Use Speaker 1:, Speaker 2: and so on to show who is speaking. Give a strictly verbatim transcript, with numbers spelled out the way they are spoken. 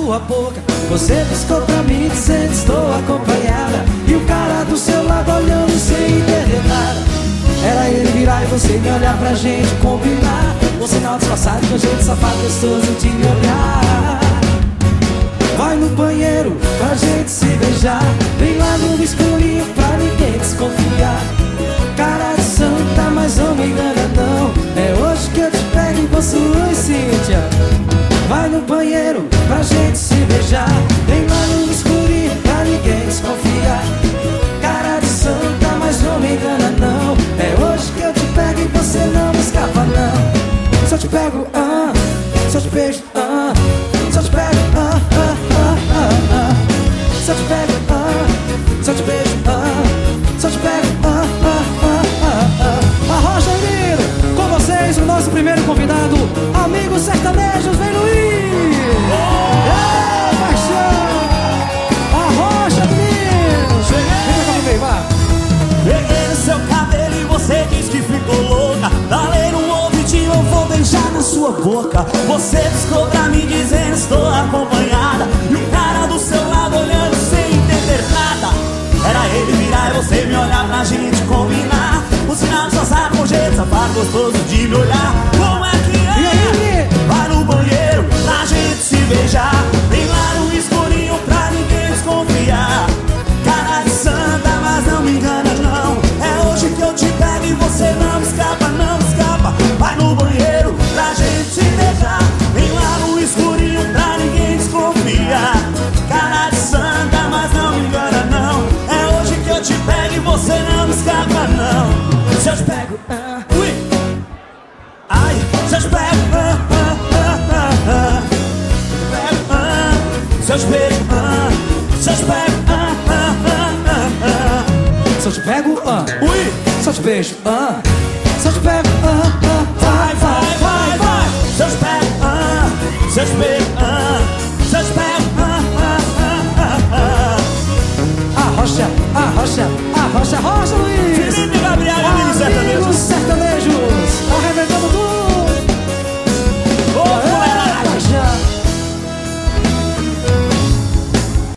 Speaker 1: sua boca. Você piscou pra mim dizendo estou acompanhada, e o cara do seu lado olhando sem entender nada. Era ele virar e você me olhar pra gente combinar, um sinal disfarçado com jeito safado gostoso de me olhar. Vai no banheiro pra gente se beijar, vem lá no escurinho pra ninguém desconfiar. Cara de santa, mas não me engana não, é hoje que eu te pego e possui, Cíntia. Vai no banheiro pra gente se beijar, vem lá no escurinho pra ninguém desconfiar. Cara de santa, mas não me engana não, é hoje que eu te pego e você não me escapa não. Se eu te pego, ah, se eu te beijo, ah, se eu te pego, ah, ah, ah, ah, ah. Se eu te pego, ah, se eu te beijo, ah, se eu te pego, ah, ah, ah, ah, ah. Arrocha, menino, com vocês o nosso primeiro convidado, Amigos Sertanejos, vem Luiz! É, paixão! Arrocha, menino! Vem cá, vem, vá!
Speaker 2: Peguei no seu cabelo e você diz que ficou louca. Dalei no ouvidinho, eu vou beijar na sua boca. Você piscou pra mim dizendo estou acompanhada, e o cara do seu lado olhando sem entender nada. Era ele virar e você me olhar pra gente combinar, o sinal de só com jeito safado gostoso de me olhar. Como é que é? Vai no banheiro pra gente se beijar, vem lá no escurinho pra ninguém desconfiar. Cara de santa, mas não me engana não, é hoje que eu te pego e você não me escapa, não me escapa. Vai no banheiro pra gente se beijar, vem lá no escurinho pra ninguém desconfiar. Cara de santa, mas não me engana não, é hoje que eu te pego e você não me escapa não. Se eu te pego, ah, ui, ai, se eu te pego, ah, ah, ah, ah, ah. Se eu te pego, ah, se eu te pego, ah, ah, ah, ah.
Speaker 1: Se eu te pego, ah,
Speaker 2: Ui,
Speaker 1: se eu te beijo, ah, se eu te pego, ah, ah,
Speaker 2: vai, vai, vai, vai. Se eu te pego, ah, se eu te pego, ah, se eu te pego, ah, ah, ah, ah, ah.
Speaker 1: arrocha, arrocha, arrocha, arrocha, Luiz!